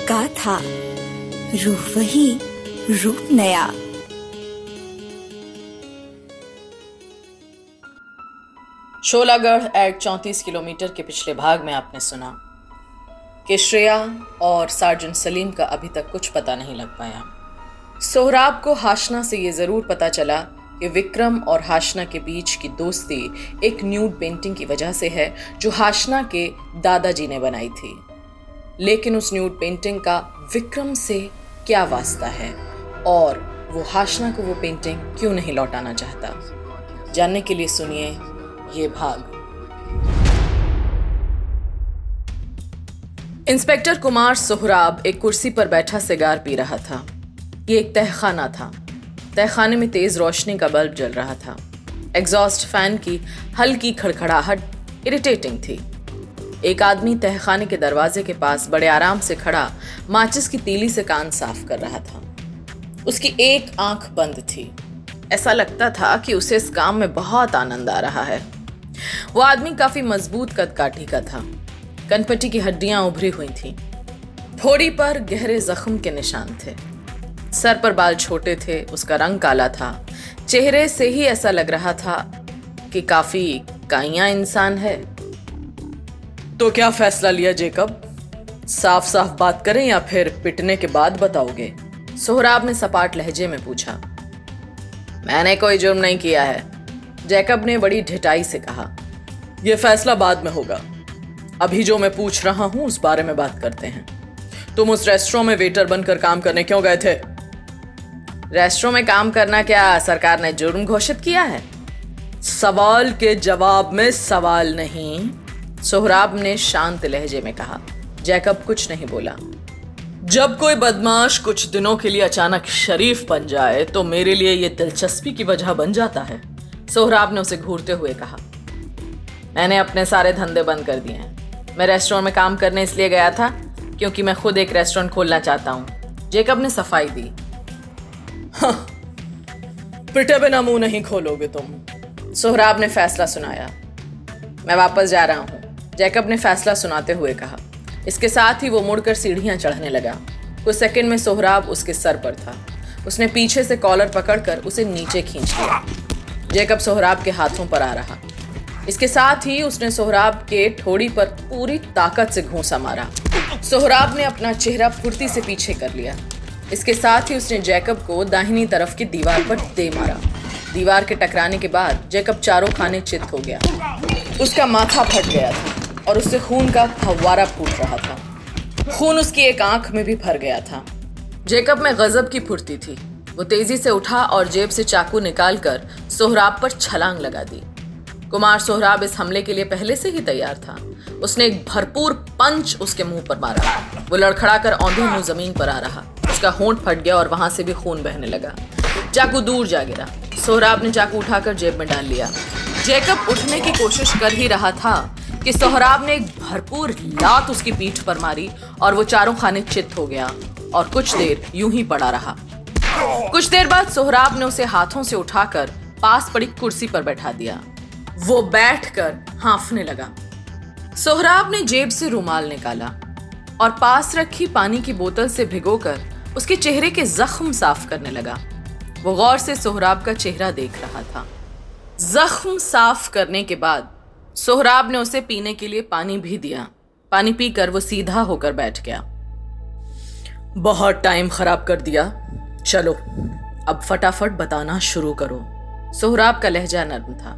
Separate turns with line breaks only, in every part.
गाथा, रूह वही, रूप नया।
शोलागढ़ एट 34 किलोमीटर के पिछले भाग में आपने सुना कि श्रेया और सार्जेंट सलीम का अभी तक कुछ पता नहीं लग पाया। सोहराब को हाशना से ये जरूर पता चला कि विक्रम और हाशना के बीच की दोस्ती एक न्यूड पेंटिंग की वजह से है जो हाशना के दादाजी ने बनाई थी। लेकिन उस न्यूड पेंटिंग का विक्रम से क्या वास्ता है और वो हाशना को वो पेंटिंग क्यों नहीं लौटाना चाहता, जानने के लिए सुनिए ये भाग। इंस्पेक्टर कुमार सोहराब एक कुर्सी पर बैठा सिगार पी रहा था। ये एक तहखाना था। तहखाने में तेज रोशनी का बल्ब जल रहा था। एग्जॉस्ट फैन की हल्की खड़खड़ाहट इरिटेटिंग थी। एक आदमी तहखाने के दरवाजे के पास बड़े आराम से खड़ा माचिस की तीली से कान साफ कर रहा था। उसकी एक आंख बंद थी। ऐसा लगता था कि उसे इस काम में बहुत आनंद आ रहा है। वो आदमी काफी मजबूत कदकाठी का था। कनपटी की हड्डियां उभरी हुई थीं। ठोड़ी पर गहरे जख्म के निशान थे। सर पर बाल छोटे थे। उसका रंग काला था। चेहरे से ही ऐसा लग रहा था कि काफी काइया इंसान है। तो क्या फैसला लिया जेकब? साफ साफ बात करें या फिर पिटने के बाद बताओगे? सोहराब ने सपाट लहजे में पूछा। मैंने कोई जुर्म नहीं किया है, जैकब ने बड़ी ढिठाई से कहा। यह फैसला बाद में होगा। अभी जो मैं पूछ रहा हूं उस बारे में बात करते हैं। तुम उस रेस्टोरेंट में वेटर बनकर काम करने क्यों गए थे? रेस्टोरेंट में काम करना क्या सरकार ने जुर्म घोषित किया है? सवाल के जवाब में सवाल नहीं, सोहराब ने शांत लहजे में कहा। जैकब कुछ नहीं बोला। जब कोई बदमाश कुछ दिनों के लिए अचानक शरीफ बन जाए तो मेरे लिए यह दिलचस्पी की वजह बन जाता है, सोहराब ने उसे घूरते हुए कहा। मैंने अपने सारे धंधे बंद कर दिए हैं। मैं रेस्टोरेंट में काम करने इसलिए गया था क्योंकि मैं खुद एक रेस्टोरेंट खोलना चाहता हूं, जैकब ने सफाई दी। हाँ, पिटे बिना मुंह नहीं खोलोगे तुम, सोहराब ने फैसला सुनाया। मैं वापस जा रहा हूं, जैकब ने फैसला सुनाते हुए कहा। इसके साथ ही वो मुड़कर सीढ़ियां चढ़ने लगा। कुछ सेकंड में सोहराब उसके सर पर था। उसने पीछे से कॉलर पकड़कर उसे नीचे खींच लिया। जैकब सोहराब के हाथों पर आ रहा। इसके साथ ही उसने सोहराब के ठोड़ी पर पूरी ताकत से घूंसा मारा। सोहराब ने अपना चेहरा फुर्ती से पीछे कर लिया। इसके साथ ही उसने जैकब को दाहिनी तरफ की दीवार पर दे मारा। दीवार के टकराने के बाद जैकब चारों खाने चित हो गया। उसका माथा फट गया था और उससे खून का फव्वारा फूट रहा था। खून उसकी एक आंख में भी भर गया था। जैकब में गजब की फुर्ती थी। वो तेजी से उठा और जेब से चाकू निकालकर सोहराब पर छलांग लगा दी। कुमार सोहराब इस हमले के लिए पहले से ही तैयार था। उसने एक भरपूर पंच उसके मुंह पर मारा। वो लड़खड़ाकर औंधे मुंह जमीन पर आ रहा। उसका होंठ फट गया और वहां से भी खून बहने लगा। चाकू दूर जा गिरा। सोहराब ने चाकू उठाकर जेब में डाल लिया। जैकब उठने की कोशिश कर ही रहा था कि सोहराब ने एक भरपूर लात उसकी पीठ पर मारी और वो चारों खाने चित हो गया और कुछ देर यूं ही पड़ा रहा। कुछ देर बाद सोहराब ने उसे हाथों से उठाकर पास पड़ी कुर्सी पर बैठा दिया। वो बैठकर हांफने लगा। सोहराब ने जेब से रुमाल निकाला और पास रखी पानी की बोतल से भिगोकर उसके चेहरे के जख्म साफ करने लगा। वो गौर से सोहराब का चेहरा देख रहा था। जख्म साफ करने के बाद सोहराब ने उसे पीने के लिए पानी भी दिया। पानी पीकर वो सीधा होकर बैठ गया। बहुत टाइम खराब कर दिया, चलो अब फटाफट बताना शुरू करो। सोहराब का लहजा नर्म था।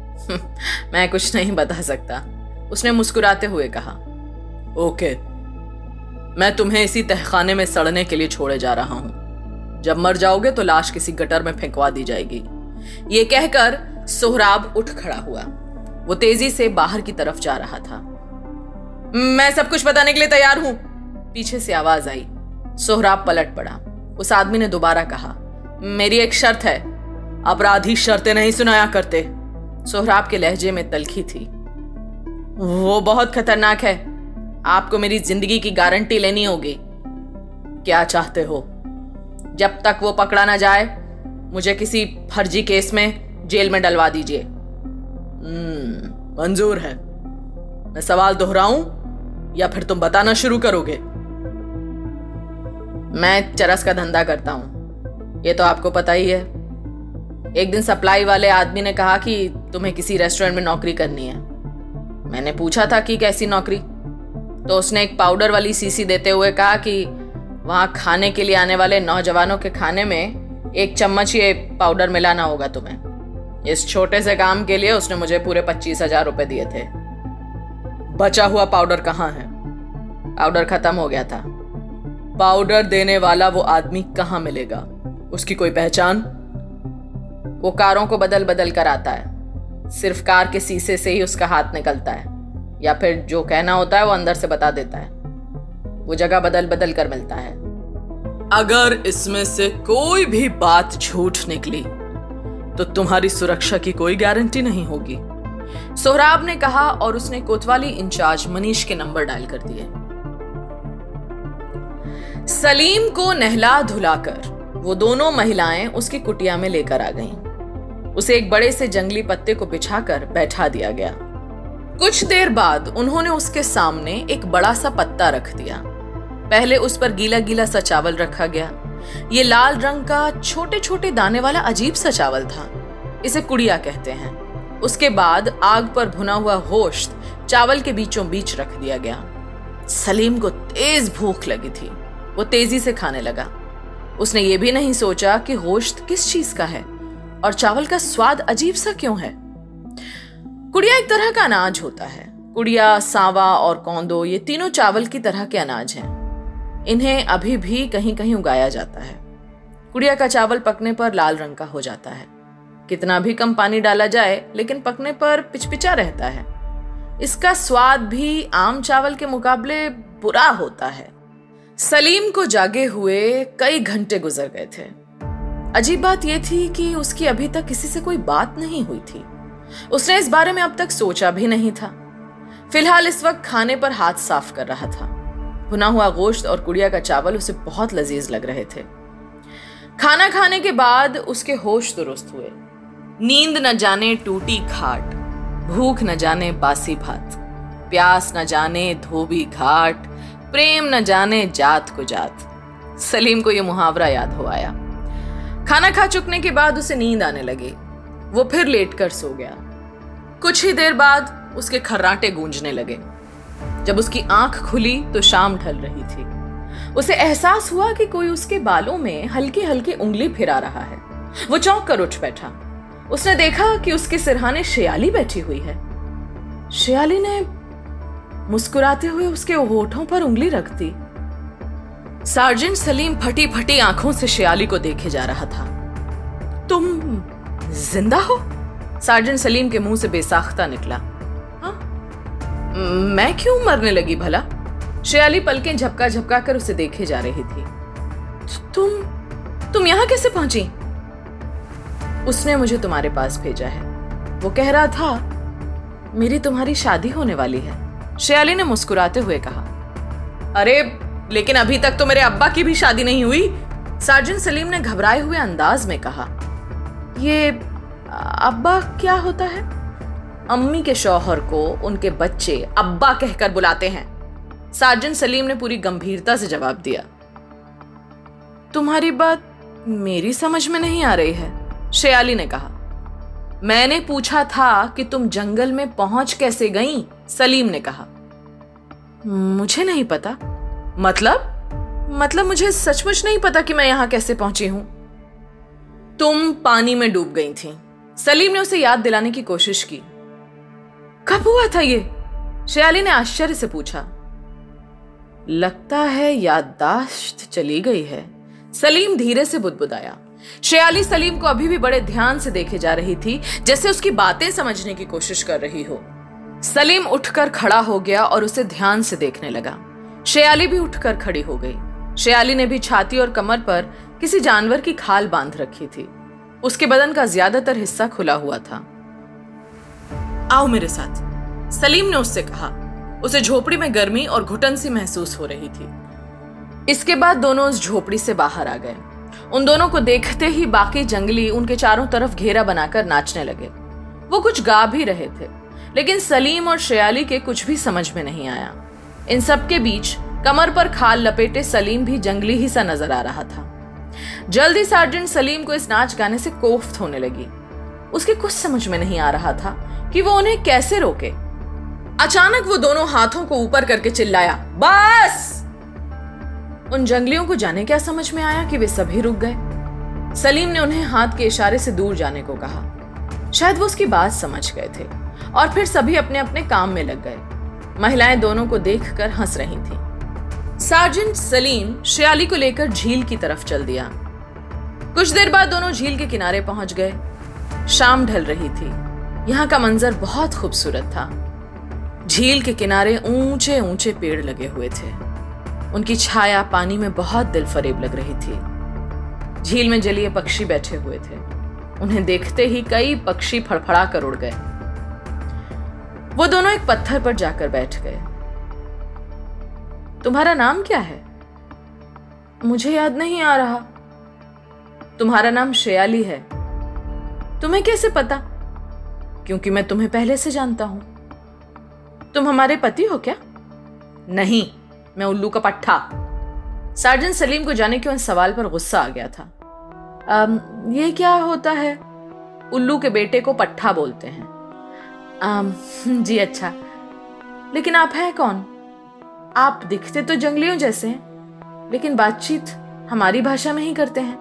मैं कुछ नहीं बता सकता, उसने मुस्कुराते हुए कहा। ओके, मैं तुम्हें इसी तहखाने में सड़ने के लिए छोड़े जा रहा हूं। जब मर जाओगे तो लाश किसी गटर में फेंकवा दी जाएगी। ये कहकर सोहराब उठ खड़ा हुआ। वो तेजी से बाहर की तरफ जा रहा था। मैं सब कुछ बताने के लिए तैयार हूं, पीछे से आवाज आई। सोहराब पलट पड़ा। उस आदमी ने दोबारा कहा, मेरी एक शर्त है। अपराधी शर्तें नहीं सुनाया करते। सोहराब के लहजे में तल्खी थी। वो बहुत खतरनाक है। आपको मेरी जिंदगी की गारंटी लेनी होगी। क्या चाहते हो? जब तक वो पकड़ा ना जाए मुझे किसी फर्जी केस में जेल में डलवा दीजिए। मंजूर है। मैं सवाल दोहराऊं या फिर तुम बताना शुरू करोगे? मैं चरस का धंधा करता हूँ, ये तो आपको पता ही है। एक दिन सप्लाई वाले आदमी ने कहा कि तुम्हें किसी रेस्टोरेंट में नौकरी करनी है। मैंने पूछा था कि कैसी नौकरी, तो उसने एक पाउडर वाली शीशी देते हुए कहा कि वहां खाने के लिए आने वाले नौजवानों के खाने में 1 चम्मच ये पाउडर मिलाना होगा तुम्हें। इस छोटे से काम के लिए उसने मुझे पूरे 25,000 रुपए दिए थे। बचा हुआ पाउडर कहाँ है? पाउडर खत्म हो गया था। पाउडर देने वाला वो आदमी कहाँ मिलेगा? उसकी कोई पहचान? वो कारों को बदल बदल कर आता है, सिर्फ कार के शीशे से ही उसका हाथ निकलता है, या फिर जो कहना होता है वो अंदर से बता देता है। वो जगह बदल बदल कर मिलता है। अगर इसमें से कोई भी बात झूठ निकली तो तुम्हारी सुरक्षा की कोई गारंटी नहीं होगी, सोहराब ने कहा और उसने कोतवाली इंचार्ज मनीष के नंबर डायल कर दिए। सलीम को नहला धुलाकर वो दोनों महिलाएं उसकी कुटिया में लेकर आ गईं। उसे एक बड़े से जंगली पत्ते को बिछाकर बैठा दिया गया। कुछ देर बाद उन्होंने उसके सामने एक बड़ा सा पत्ता रख दिया। पहले उस पर गीला गीला सा चावल रखा गया। ये लाल रंग का छोटे छोटे दाने वाला अजीब सा चावल था, इसे कुड़िया कहते हैं। उसके बाद आग पर भुना हुआ होश्त चावल के बीचों बीच रख दिया गया। सलीम को तेज भूख लगी थी। वो तेजी से खाने लगा। उसने ये भी नहीं सोचा कि होश्त किस चीज का है और चावल का स्वाद अजीब सा क्यों है। कुड़िया एक तरह का अनाज होता है। कुड़िया, सांवा और कौंदो ये तीनों चावल की तरह के अनाज हैं। इन्हें अभी भी कहीं कहीं उगाया जाता है। कुड़िया का चावल पकने पर लाल रंग का हो जाता है। कितना भी कम पानी डाला जाए लेकिन पकने पर पिचपिचा रहता है। इसका स्वाद भी आम चावल के मुकाबले बुरा होता है। सलीम को जागे हुए कई घंटे गुजर गए थे। अजीब बात यह थी कि उसकी अभी तक किसी से कोई बात नहीं हुई थी। उसने इस बारे में अब तक सोचा भी नहीं था। फिलहाल इस वक्त खाने पर हाथ साफ कर रहा था। भुना हुआ गोश्त और कुड़िया का चावल उसे बहुत लजीज लग रहे थे। खाना खाने के बाद उसके होश दुरुस्त हुए। नींद न जाने टूटी खाट, भूख न जाने बासी भात, प्यास न जाने धोबी घाट, प्रेम न जाने जात को जात। सलीम को यह मुहावरा याद हो आया। खाना खा चुकने के बाद उसे नींद आने लगी। वो फिर लेटकर सो गया। कुछ ही देर बाद उसके खर्राटे गूंजने लगे। जब उसकी आंख खुली तो शाम ढल रही थी। उसे एहसास हुआ कि कोई उसके बालों में हल्की हल्की उंगली फिरा रहा है। वो चौंक कर उठ बैठा। उसने देखा कि उसके सिरहाने शेयाली बैठी हुई है। शेयाली ने मुस्कुराते हुए उसके होठों पर उंगली रख दी। सार्जेंट सलीम फटी फटी आंखों से शेयाली को देखे जा रहा था। तुम जिंदा हो? सार्जेंट सलीम के मुंह से बेसाख्ता निकला। हाँ, मैं क्यों मरने लगी भला? शेयाली पलकें झपका झपका कर उसे देखे जा रही थी। तुम यहां कैसे पहुंची? उसने मुझे तुम्हारे पास भेजा है। वो कह रहा था मेरी तुम्हारी शादी होने वाली है। शेयाली ने मुस्कुराते हुए कहा। अरे लेकिन अभी तक तो मेरे अब्बा की भी शादी नहीं हुई, सार्जेंट सलीम ने घबराए हुए अंदाज में कहा। ये अब्बा क्या होता है? अम्मी के शौहर को उनके बच्चे अब्बा कहकर बुलाते हैं, सार्जेंट सलीम ने पूरी गंभीरता से जवाब दिया। तुम्हारी बात मेरी समझ में नहीं आ रही है, शेयाली ने कहा। मैंने पूछा था कि तुम जंगल में पहुंच कैसे गईं? सलीम ने कहा। मुझे नहीं पता। मतलब मुझे सचमुच नहीं पता कि मैं यहां कैसे पहुंची हूं। तुम पानी में डूब गई थी। सलीम ने उसे याद दिलाने की कोशिश की। कब हुआ था ये? शेयाली ने आश्चर्य से पूछा। लगता है याददाश्त चली गई है, सलीम धीरे से बुदबुदाया। शेयाली सलीम को अभी भी बड़े ध्यान से देखे जा रही थी, जैसे उसकी बातें समझने की कोशिश कर रही हो। सलीम उठकर खड़ा हो गया और उसे ध्यान से देखने लगा। शेयाली भी उठकर खड़ी हो गई। शेयाली ने भी छाती और कमर पर किसी जानवर की खाल बांध रखी थी। उसके बदन का ज्यादातर हिस्सा खुला हुआ था। आओ मेरे साथ, सलीम ने उससे कहा। उसे झोपड़ी में गर्मी और घुटन सी महसूस हो रही थी। इसके बाद दोनों उस झोपड़ी से बाहर आ गए। उन दोनों को देखते ही बाकी जंगली उनके चारों तरफ घेरा बनाकर नाचने लगे। वो कुछ गा भी रहे थे, लेकिन सलीम और शेयाली के कुछ भी समझ में नहीं आया। इन सब के बीच कमर पर खाल लपेटे सलीम भी जंगली ही सा नजर आ रहा था। जल्दी सार्जेंट सलीम को इस नाच गाने से कोफ्त होने लगी। उसके कुछ समझ में नहीं आ रहा था कि वो उन्हें कैसे रोके। अचानक वो दोनों हाथों को ऊपर करके चिल्लाया, बस! उन जंगलियों को जाने क्या समझ में आया कि वे सभी रुक गए। सलीम ने उन्हें हाथ के इशारे से दूर जाने को कहा। शायद वो उसकी बात समझ गए थे और फिर सभी अपने अपने काम में लग गए। महिलाएं दोनों को देखकर हंस रही थीं। सार्जेंट सलीम श्याली को लेकर झील की तरफ चल दिया। कुछ देर बाद दोनों झील के किनारे पहुंच गए। शाम ढल रही थी। यहाँ का मंजर बहुत खूबसूरत था। झील के किनारे ऊंचे ऊंचे पेड़ लगे हुए थे। उनकी छाया पानी में बहुत दिलफरेब लग रही थी। झील में जलीय पक्षी बैठे हुए थे। उन्हें देखते ही कई पक्षी फड़फड़ा कर उड़ गए। वो दोनों एक पत्थर पर जाकर बैठ गए। तुम्हारा नाम क्या है? मुझे याद नहीं आ रहा। तुम्हारा नाम श्याली है। तुम्हें कैसे पता? क्योंकि मैं तुम्हें पहले से जानता हूं। तुम हमारे पति हो क्या? नहीं, मैं उल्लू का पट्ठा। सार्जेंट सलीम को जाने क्यों इस सवाल पर गुस्सा आ गया था। ये क्या होता है? उल्लू के बेटे को पट्ठा बोलते हैं। जी अच्छा, लेकिन आप हैं कौन? आप दिखते तो जंगलियों जैसे हैं, लेकिन बातचीत हमारी भाषा में ही करते हैं।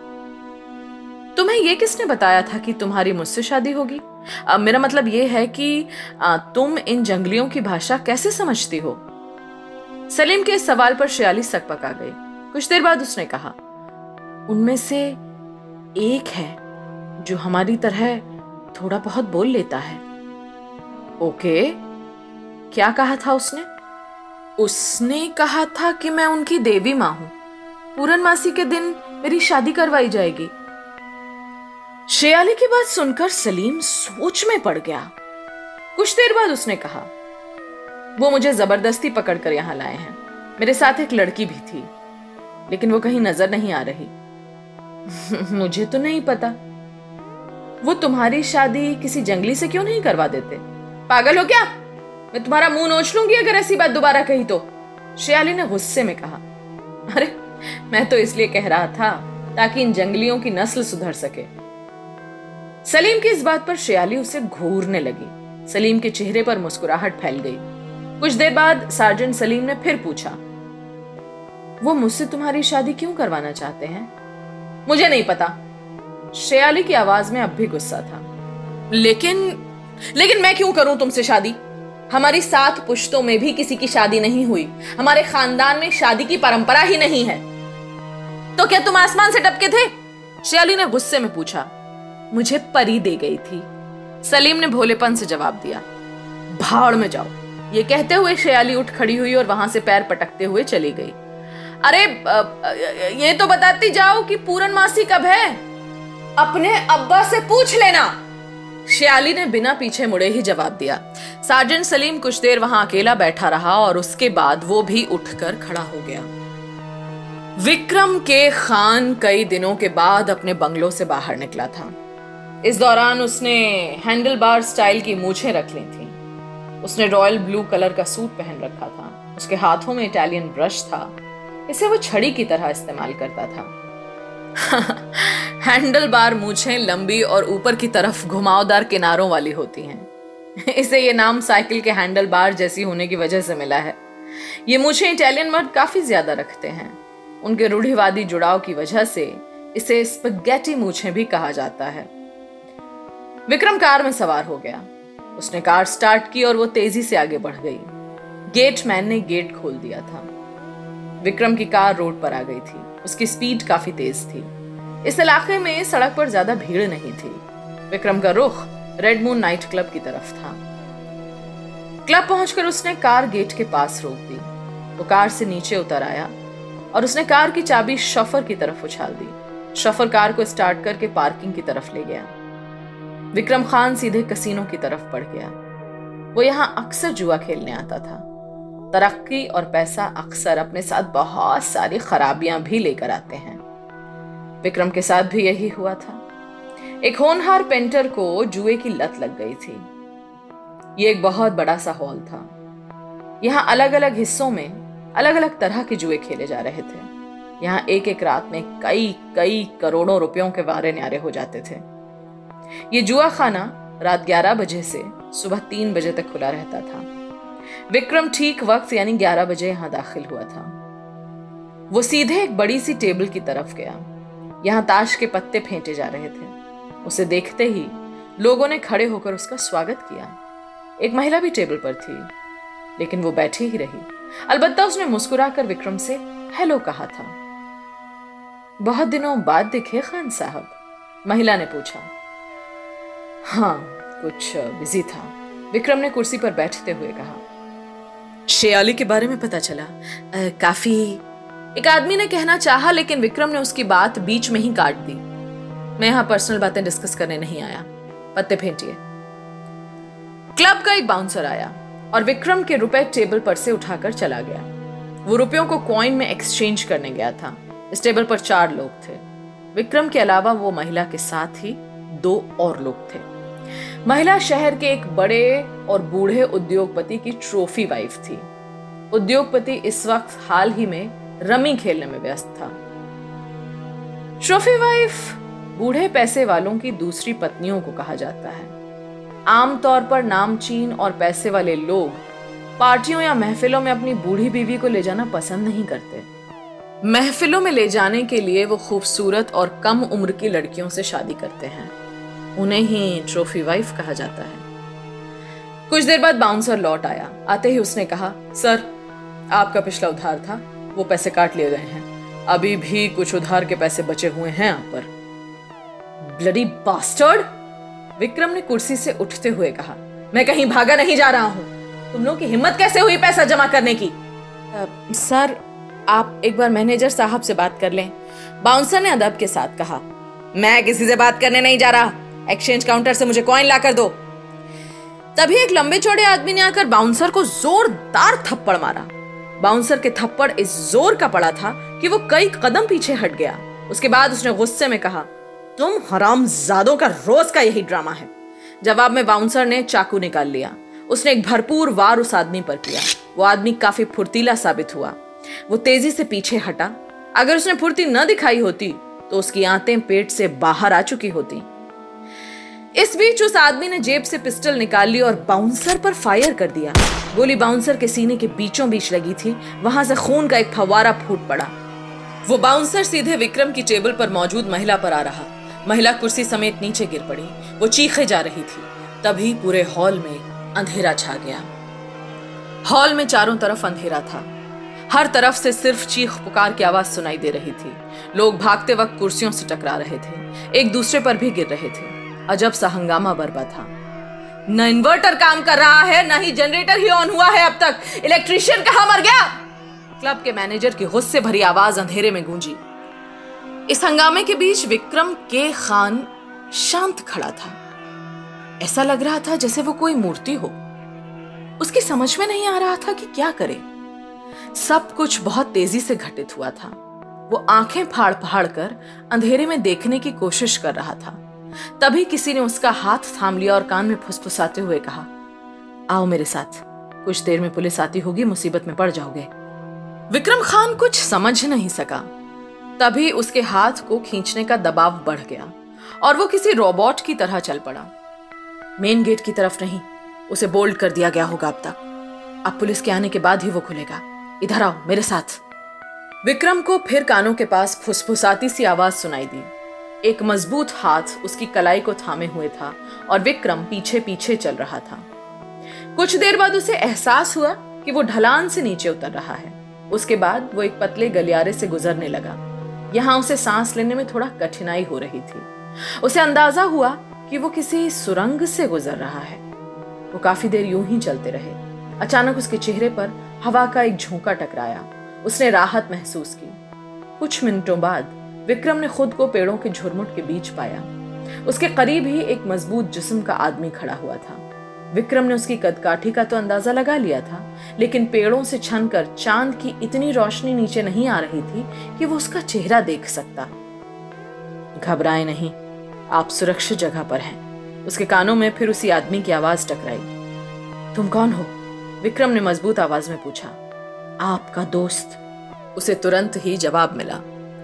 तुम्हें यह किसने बताया था कि तुम्हारी मुझसे शादी होगी? मेरा मतलब यह है कि तुम इन जंगलियों की भाषा कैसे समझती हो? सलीम के इस सवाल पर श्याली सकपक आ गई। कुछ देर बाद उसने कहा, उनमें से एक है जो हमारी तरह थोड़ा बहुत बोल लेता है। ओके, क्या कहा था उसने? उसने कहा था कि मैं उनकी देवी मां हूं। पूर्णमासी के दिन मेरी शादी करवाई जाएगी। श्याली की बात सुनकर सलीम सोच में पड़ गया। कुछ देर बाद उसने कहा, वो मुझे जबरदस्ती पकड़कर यहां लाए हैं। मेरे साथ एक लड़की भी थी, लेकिन वो कहीं नजर नहीं आ रही। मुझे तो नहीं पता। वो तुम्हारी शादी किसी जंगली से क्यों नहीं करवा देते? पागल हो क्या? मैं तुम्हारा मुंह नोच लूंगी अगर ऐसी बात दोबारा कही तो। श्याली ने गुस्से में कहा, अरे मैं तो इसलिए कह रहा था ताकि इन जंगलियों की नस्ल सुधर सके। सलीम की इस बात पर श्याली उसे घूरने लगी। सलीम के चेहरे पर मुस्कुराहट फैल गई। कुछ देर बाद सार्जेंट सलीम ने फिर पूछा, वो मुझसे तुम्हारी शादी क्यों करवाना चाहते हैं? मुझे नहीं पता। श्याली की आवाज में अब भी गुस्सा था। लेकिन मैं क्यों करूं तुमसे शादी? हमारी 7 पुश्तों में भी किसी की शादी नहीं हुई। हमारे खानदान में शादी की परंपरा ही नहीं है। तो क्या तुम आसमान से टपके थे? श्याली ने गुस्से में पूछा। मुझे परी दे गई थी, सलीम ने भोलेपन से जवाब दिया। भाड़ में जाओ। ये कहते हुए श्याली उठ खड़ी हुई और वहां से पैर पटकते हुए चली गई। अरे ये तो बताती जाओ कि पूर्णमासी कब है? अपने अब्बा से पूछ लेना। श्याली ने बिना पीछे मुड़े ही जवाब दिया। सार्जेंट सलीम कुछ देर वहां अकेला बैठा रहा और उसके बाद वो भी उठकर खड़ा हो गया। विक्रम के खान कई दिनों के बाद अपने बंगलों से बाहर निकला था। इस दौरान उसने हैंडल बार स्टाइल की मूछें रख ली थी। उसने रॉयल ब्लू कलर का सूट पहन रखा था। उसके हाथों में इटालियन ब्रश था। इसे वो छड़ी की तरह इस्तेमाल करता था। हैंडल बार मूछें लंबी और ऊपर की तरफ घुमावदार किनारों वाली होती हैं। इसे ये नाम साइकिल के हैंडल बार जैसी होने की वजह से मिला है। ये मूछें इटालियन मर्द काफी ज्यादा रखते हैं। उनके रूढ़िवादी जुड़ाव की वजह से इसे स्पगेटी मूछें भी कहा जाता है। विक्रम कार में सवार हो गया। उसने कार स्टार्ट की और वो तेजी से आगे बढ़ गई। गेटमैन ने गेट खोल दिया था। विक्रम की कार रोड पर आ गई थी। उसकी स्पीड काफी तेज थी। इस इलाके में सड़क पर ज्यादा भीड़ नहीं थी। विक्रम का रुख रेड मून नाइट क्लब की तरफ था। क्लब पहुंचकर उसने कार गेट के पास रोक दी। वो कार से नीचे उतर आया और उसने कार की चाबी शॉफर की तरफ उछाल दी। शॉफर कार को स्टार्ट करके पार्किंग की तरफ ले गया। विक्रम खान सीधे कसीनो की तरफ बढ़ गया। वो यहाँ अक्सर जुआ खेलने आता था। तरक्की और पैसा अक्सर अपने साथ बहुत सारी खराबियां भी लेकर आते हैं। विक्रम के साथ भी यही हुआ था। एक होनहार पेंटर को जुए की लत लग गई थी। ये एक बहुत बड़ा सा हॉल था। यहाँ अलग अलग हिस्सों में अलग अलग तरह के जुए खेले जा रहे थे। यहाँ एक एक रात में कई कई करोड़ों रुपयों के वारे न्यारे हो जाते थे। ये जुआ खाना रात 11 बजे से सुबह 3 बजे तक खुला रहता था। विक्रम ठीक वक्त यानी 11 बजे यहां दाखिल हुआ था। वो सीधे एक बड़ी सी टेबल की तरफ गया। यहां ताश के पत्ते फेंटे जा रहे थे। उसे देखते ही लोगों ने खड़े होकर उसका स्वागत किया। एक महिला भी टेबल पर थी, लेकिन वो बैठी ही रही। अलबत्ता उसने मुस्कुराकर विक्रम से हेलो कहा था। बहुत दिनों बाद दिखे खान साहब? महिला ने पूछा। हाँ, कुछ बिजी था, विक्रम ने कुर्सी पर बैठते हुए कहा। शेयाली के बारे में पता चला? काफी, एक आदमी ने कहना चाहा, लेकिन विक्रम ने उसकी बात बीच में ही काट दी। मैं यहां पर्सनल बातें डिस्कस करने नहीं आया, पत्ते फेंटिए। क्लब का एक बाउंसर आया और विक्रम के रुपए टेबल पर से उठाकर चला गया। वो रुपयों को कॉइन में एक्सचेंज करने गया था। इस टेबल पर 4 लोग थे। विक्रम के अलावा वो महिला के साथ ही 2 और लोग थे। महिला शहर के एक बड़े और बूढ़े उद्योगपति की ट्रॉफी वाइफ थी। उद्योगपति इस वक्त हाल ही में रमी खेलने में व्यस्त था। ट्रॉफी वाइफ बूढ़े पैसे वालों की दूसरी पत्नियों को कहा जाता है। आमतौर पर नामचीन और पैसे वाले लोग पार्टियों या महफिलों में अपनी बूढ़ी बीवी को ले जाना पसंद नहीं करते। महफिलों में ले जाने के लिए वो खूबसूरत और कम उम्र की लड़कियों से शादी करते हैं। उन्हें ही ट्रॉफी वाइफ कहा जाता है। कुछ देर बाद बाउंसर लौट आया। आते ही उसने कहा, सर, आपका पिछला उधार था, वो पैसे काट लिए गए हैं। अभी भी कुछ उधार के पैसे बचे हुए हैं आप पर। Bloody bastard! विक्रम ने कुर्सी से उठते हुए कहा। मैं कहीं भागा नहीं जा रहा हूं। तुम लोग की हिम्मत कैसे हुई पैसा जमा करने की? सर, आप एक बार मैनेजर साहब से बात कर लें, बाउंसर ने अदब के साथ कहा। मैं किसी से बात करने नहीं जा रहा। एक्सचेंज काउंटर से मुझे कॉइन ला कर दो। तभी एक लंबे चौड़े आदमी ने आकर बाउंसर को जोरदार थप्पड़ मारा। बाउंसर के थप्पड़ इस जोर का पड़ा था कि वो कई कदम पीछे हट गया। उसके बाद उसने गुस्से में कहा, तुम हरामजादों का रोज का यही ड्रामा है। जवाब में बाउंसर ने चाकू निकाल लिया। उसने एक भरपूर वार उस आदमी पर किया। वो आदमी काफी फुर्तीला साबित हुआ। वो तेजी से पीछे हटा। अगर उसने फुर्ती न दिखाई होती तो उसकी आंतें पेट से बाहर आ चुकी होती। इस बीच उस आदमी ने जेब से पिस्टल निकाल ली और बाउंसर पर फायर कर दिया। गोली बाउंसर के सीने के बीचों बीच लगी थी। वहां से खून का एक फव्वारा फूट पड़ा। वो बाउंसर सीधे विक्रम की टेबल पर मौजूद महिला पर आ रहा। महिला कुर्सी समेत नीचे गिर पड़ी। वो चीखे जा रही थी। तभी पूरे हॉल में अंधेरा छा गया। हॉल में चारों तरफ अंधेरा था। हर तरफ से सिर्फ चीख पुकार की आवाज सुनाई दे रही थी। लोग भागते वक्त कुर्सियों से टकरा रहे थे, एक दूसरे पर भी गिर रहे थे। अजब सा हंगामा बरपा था। न इन्वर्टर काम कर रहा है, न ही जनरेटर ही ऑन हुआ है अब तक। इलेक्ट्रीशियन कहां मर गया? क्लब के मैनेजर की गुस्से भरी आवाज अंधेरे में गूंजी। इस हंगामे के बीच विक्रम के खान शांत खड़ा था। ऐसा लग रहा था जैसे वो कोई मूर्ति हो। उसकी समझ में नहीं आ रहा था कि क्या करे। सब कुछ बहुत तेजी से घटित हुआ था। वो आंखें फाड़ फाड़ कर अंधेरे में देखने की कोशिश कर रहा था। तभी किसी ने उसका हाथ थाम लिया और कान में फुसफुसाते हुए कहा, आओ मेरे साथ, कुछ देर में पुलिस आती होगी, मुसीबत में पड़ जाओगे। विक्रम खान कुछ समझ नहीं सका। तभी उसके हाथ को खींचने का दबाव बढ़ गया और वो किसी रोबोट की तरह चल पड़ा। मेन गेट की तरफ नहीं, उसे बोल्ड कर दिया गया होगा अब तक। अब पुलिस के आने के बाद ही वो खुलेगा। इधर आओ मेरे साथ। विक्रम को फिर कानों के पास फुसफुसाती सी आवाज सुनाई दी। एक मजबूत हाथ उसकी कलाई को थामे हुए था और विक्रम पीछे पीछे चल रहा था। कुछ देर बाद उसे एहसास हुआ कि वो ढलान से नीचे उतर रहा है। उसके बाद वो एक पतले गलियारे से गुजरने लगा। यहाँ उसे सांस लेने में थोड़ा कठिनाई हो रही थी। उसे अंदाजा हुआ कि वो किसी सुरंग से गुजर रहा है। वो काफी देर यूं ही चलते रहे। अचानक उसके चेहरे पर हवा का एक झोंका टकराया। उसने राहत महसूस की। कुछ मिनटों बाद विक्रम ने खुद को पेड़ों के झुरमुट के बीच पाया। उसके करीब ही एक मजबूत जिस्म का आदमी खड़ा हुआ था। विक्रम ने उसकी कदकाठी का तो अंदाजा लगा लिया था, लेकिन पेड़ों से छनकर चांद की इतनी रोशनी नीचे नहीं आ रही थी कि वो उसका चेहरा देख सकता। घबराए नहीं, आप सुरक्षित जगह पर हैं। उसके कानों में फिर उसी आदमी की आवाज टकराई। तुम कौन हो? विक्रम ने मजबूत आवाज में पूछा। आपका दोस्त, उसे तुरंत ही जवाब मिला।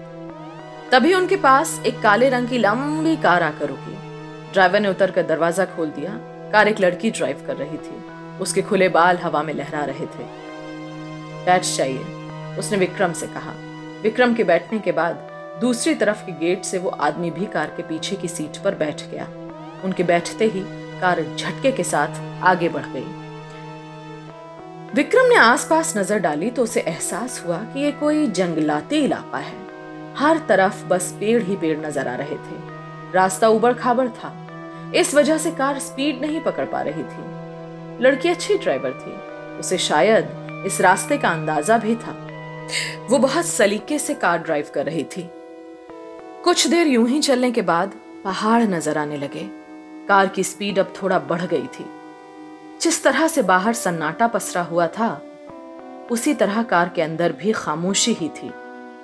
तभी उनके पास एक काले रंग की लंबी कार आकर रुकी। ड्राइवर ने उतरकर दरवाजा खोल दिया। कार एक लड़की ड्राइव कर रही थी। उसके खुले बाल हवा में लहरा रहे थे। बैठ जाइए, उसने विक्रम से कहा। विक्रम के बैठने के बाद दूसरी तरफ के गेट से वो आदमी भी कार के पीछे की सीट पर बैठ गया। उनके बैठते ही कार झटके के साथ आगे बढ़ गई। विक्रम ने आसपास नजर डाली तो उसे एहसास हुआ कि ये कोई जंगलाती इलाका है। हर तरफ बस पेड़ ही पेड़ नजर आ रहे थे। रास्ता उबड़ खाबड़ था, इस वजह से कार स्पीड नहीं पकड़ पा रही थी। लड़की अच्छी ड्राइवर थी, उसे शायद इस रास्ते का अंदाजा भी था। वो बहुत सलीके से कार ड्राइव कर रही थी। कुछ देर यूं ही चलने के बाद पहाड़ नजर आने लगे। कार की स्पीड अब थोड़ा बढ़ गई थी। जिस तरह से बाहर सन्नाटा पसरा हुआ था, उसी तरह कार के अंदर भी खामोशी ही थी।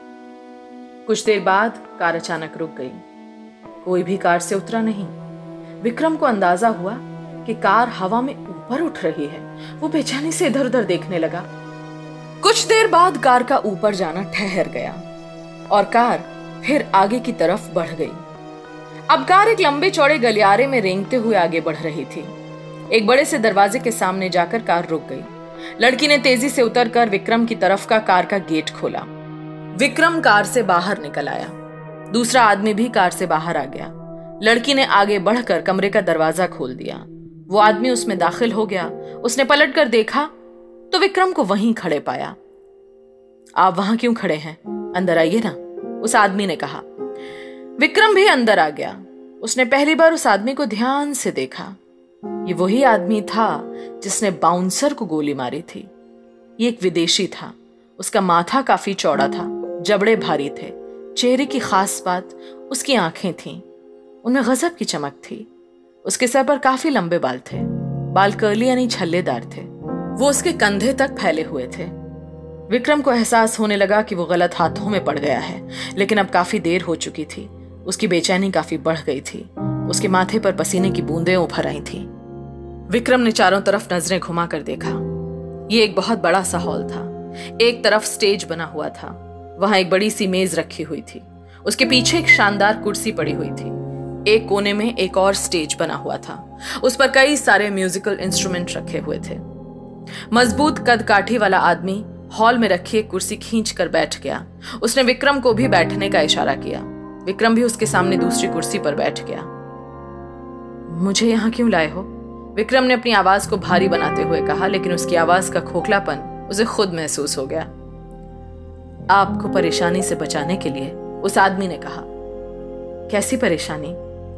कुछ देर बाद कार अचानक रुक गई। कोई भी कार से उतरा नहीं। विक्रम को अंदाजा हुआ कि कार हवा में ऊपर उठ रही है। वो बेचैनी से इधर उधर देखने लगा। कुछ देर बाद कार का ऊपर जाना ठहर गया और कार फिर आगे की तरफ बढ़ गई। अब कार एक लंबे चौड़े गलियारे में रेंगते हुए आगे बढ़ रही थी। एक बड़े से दरवाजे के सामने जाकर कार रुक गई। लड़की ने तेजी से उतरकर विक्रम की तरफ का कार का गेट खोला। विक्रम कार से बाहर निकल आया। दूसरा आदमी भी कार से बाहर आ गया। लड़की ने आगे बढ़कर कमरे का दरवाजा खोल दिया। वो आदमी उसमें दाखिल हो गया। उसने पलटकर देखा तो विक्रम को वहीं खड़े पाया। आप वहां क्यों खड़े हैं? अंदर आइए ना, उस आदमी ने कहा। विक्रम भी अंदर आ गया। उसने पहली बार उस आदमी को ध्यान से देखा। ये वही आदमी था जिसने बाउंसर को गोली मारी थी। ये एक विदेशी था। उसका माथा काफी चौड़ा था, जबड़े भारी थे। चेहरे की खास बात उसकी आंखें थीं। उनमें गजब की चमक थी। उसके सर पर काफी लंबे बाल थे। बाल कर्ली यानी छल्लेदार थे। वो उसके कंधे तक फैले हुए थे। विक्रम को एहसास होने लगा कि वो गलत हाथों में पड़ गया है, लेकिन अब काफी देर हो चुकी थी। उसकी बेचैनी काफी बढ़ गई थी। उसके माथे पर पसीने की बूंदें उभर आई थी। विक्रम ने चारों तरफ नजरें घुमा कर देखा। ये एक बहुत बड़ा सा हॉल था। एक तरफ स्टेज बना हुआ था। वहां एक बड़ी सी मेज रखी हुई थी। उसके पीछे एक शानदार कुर्सी पड़ी हुई थी। एक कोने में एक और स्टेज बना हुआ था। उस पर कई सारे म्यूजिकल इंस्ट्रूमेंट रखे हुए थे। मजबूत कद काठी वाला आदमी हॉल में रखी एक कुर्सी खींच कर बैठ गया। उसने विक्रम को भी बैठने का इशारा किया। विक्रम भी उसके सामने दूसरी कुर्सी पर बैठ गया। मुझे यहां क्यों लाए हो? विक्रम ने अपनी आवाज को भारी बनाते हुए कहा, लेकिन उसकी आवाज का खोखलापन उसे खुद महसूस हो गया। आपको परेशानी से बचाने के लिए, उस आदमी ने कहा। कैसी परेशानी?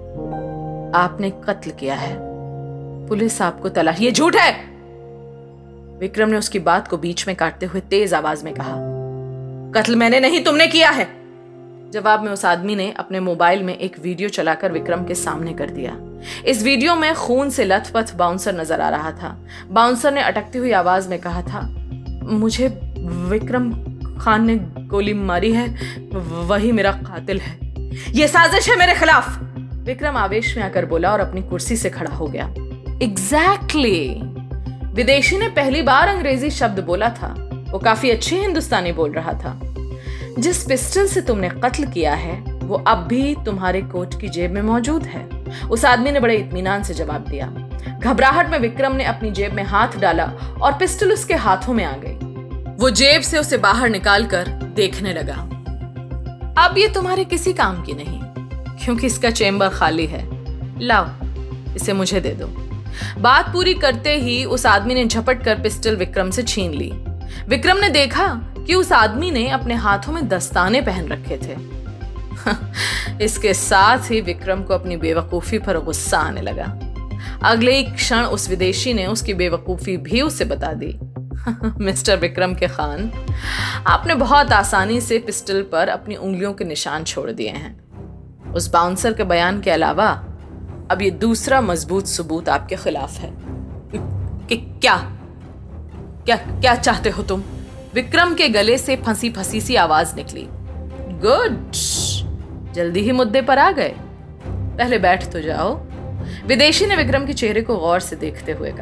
आपने कत्ल किया है। पुलिस आपको तलाश। ये झूठ है, विक्रम ने उसकी बात को बीच में काटते हुए तेज आवाज में कहा। कत्ल मैंने नहीं, तुमने किया है। जवाब में उस आदमी ने अपने मोबाइल में एक वीडियो चलाकर विक्रम के सामने कर दिया। इस वीडियो में खून से लथपथ बाउंसर नजर आ रहा था। बाउंसर ने अटकती हुई आवाज में कहा था, मुझे विक्रम खान ने गोली मारी है, वही मेरा कातिल है। यह साजिश है मेरे खिलाफ, विक्रम आवेश में आकर बोला और अपनी कुर्सी से खड़ा हो गया। एग्जैक्टली। विदेशी ने पहली बार अंग्रेजी शब्द बोला था। वो काफी अच्छी हिंदुस्तानी बोल रहा था। जिस पिस्टल से तुमने कत्ल किया है वो अब भी तुम्हारे कोट की जेब में मौजूद है, उस आदमी ने बड़े इत्मीनान से जवाब दिया। घबराहट में विक्रम ने अपनी जेब में हाथ डाला और पिस्टल उसके हाथों में आ गई। वो जेब से उसे बाहर निकालकर देखने लगा। अब ये तुम्हारे किसी काम की नहीं, क्योंकि इसका चेम्बर खाली है। लाओ, इसे मुझे दे दो। बात पूरी करते ही उस आदमी ने झपट कर पिस्टल विक्रम से छीन ली। विक्रम ने देखा कि उस आदमी ने अपने हाथों में दस्ताने पहन रखे थे। इसके साथ ही विक्रम को अपनी बेवकूफी पर गुस्सा आने लगा। अगले ही क्षण उस विदेशी ने उसकी बेवकूफी भी उसे बता दी। मिस्टर विक्रम के खान, आपने बहुत आसानी से पिस्टल पर अपनी उंगलियों के निशान छोड़ दिए हैं। उस बाउंसर के बयान के अलावा अब ये दूसरा मजबूत सबूत आपके खिलाफ है। कि क्या क्या क्या चाहते हो तुम? विक्रम के गले से फंसी फंसी सी आवाज निकली। गुड, जल्दी ही मुद्दे पर आ गए। पहले बैठ तो जाओ, विदेशी ने विक्रम के चेहरे को गौर से देखते हुए कहा।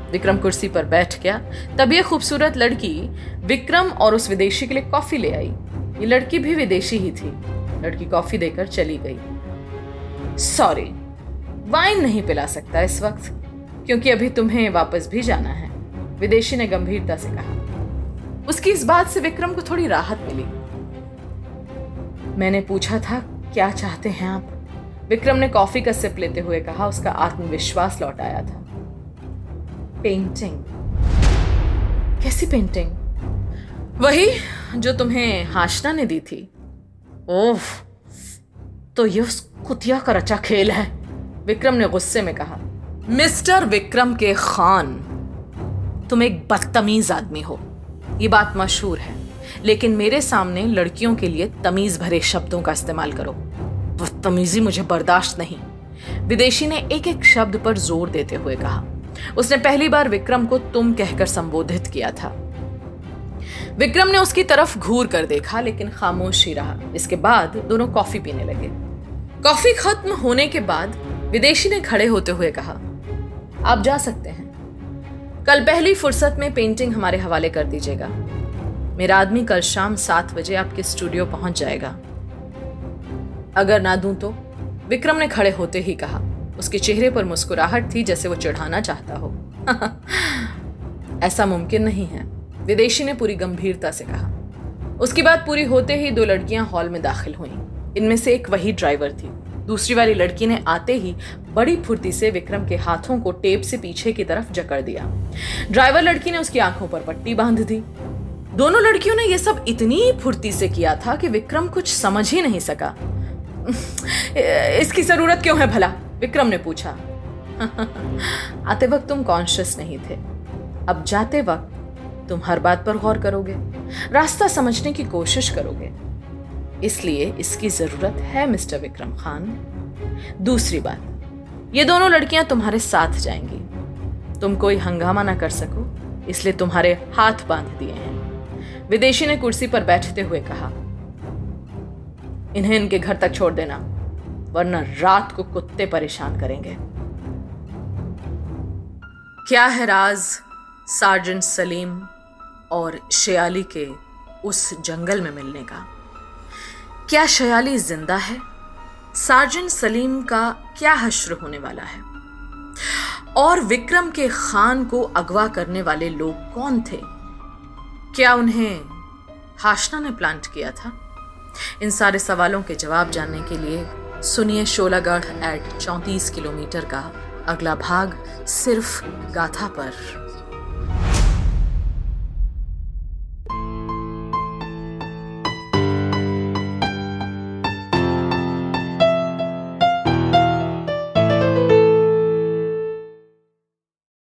विक्रम कुर्सी पर बैठ गया। तब ये खूबसूरत लड़की विक्रम और उस विदेशी के लिए कॉफी ले आई। ये लड़की भी विदेशी ही थी। लड़की कॉफी देकर चली गई। सॉरी, वाइन नहीं पिला सकता इस वक्त, क्योंकि अभी तुम्हें वापस भी जाना है, विदेशी ने गंभीरता से कहा। उसकी इस बात से विक्रम को थोड़ी राहत मिली। मैंने पूछा था क्या चाहते हैं आप? विक्रम ने कॉफी का सिप लेते हुए कहा। उसका आत्मविश्वास लौट आया था। पेंटिंग। कैसी पेंटिंग? वही जो तुम्हें हाशना ने दी थी। ओह, तो ये उस कुतिया का रचा खेल है, विक्रम ने गुस्से में कहा। मिस्टर विक्रम के खान, तुम एक बदतमीज आदमी हो, ये बात मशहूर है, लेकिन मेरे सामने लड़कियों के लिए तमीज भरे शब्दों का इस्तेमाल करो। बदतमीजी मुझे बर्दाश्त नहीं, विदेशी ने एक एक शब्द पर जोर देते हुए कहा। उसने पहली बार विक्रम को तुम कहकर संबोधित किया था। विक्रम ने उसकी तरफ घूर कर देखा, लेकिन खामोश ही रहा। इसके बाद दोनों कॉफी पीने लगे। कॉफी खत्म होने के बाद विदेशी ने खड़े होते हुए कहा, आप जा सकते हैं। कल पहली फुर्सत में पेंटिंग हमारे हवाले कर दीजिएगा। मेरा आदमी कल शाम 7 बजे आपके स्टूडियो पहुंच जाएगा। अगर ना दूं तो? विक्रम ने खड़े होते ही कहा। उसके चेहरे पर मुस्कुराहट थी, जैसे वो चिढ़ाना चाहता हो। ऐसा मुमकिन नहीं है, विदेशी ने पूरी गंभीरता से कहा। उसकी बात पूरी होते ही 2 लड़कियां हॉल में दाखिल हुईं। इनमें से एक वही ड्राइवर थी। दूसरी वाली लड़की ने आते ही बड़ी फुर्ती से विक्रम के हाथों को टेप से पीछे की तरफ जकड़ दिया। ड्राइवर लड़की ने उसकी आंखों पर पट्टी बांध दी। दोनों लड़कियों ने यह सब इतनी फुर्ती से किया था कि विक्रम कुछ समझ ही नहीं सका। इसकी जरूरत क्यों है भला? विक्रम ने पूछा। आते वक्त तुम कॉन्शियस नहीं थे, अब जाते वक्त तुम हर बात पर गौर करोगे, रास्ता समझने की कोशिश करोगे, इसलिए इसकी जरूरत है मिस्टर विक्रम खान। दूसरी बात, ये दोनों लड़कियां तुम्हारे साथ जाएंगी। तुम कोई हंगामा ना कर सको, इसलिए तुम्हारे हाथ बांध दिए हैं। विदेशी ने कुर्सी पर बैठते हुए कहा, इन्हें इनके घर तक छोड़ देना, वरना रात को कुत्ते परेशान करेंगे। क्या है राज सार्जेंट सलीम और शयाली के उस जंगल में मिलने का? क्या शयाली जिंदा है? सार्जेंट सलीम का क्या हश्र होने वाला है? और विक्रम के खान को अगवा करने वाले लोग कौन थे? क्या उन्हें हाशना ने प्लांट किया था? इन सारे सवालों के जवाब जानने के लिए सुनिए शोलागढ़ @ 34 किलोमीटर का अगला भाग सिर्फ गाथा पर।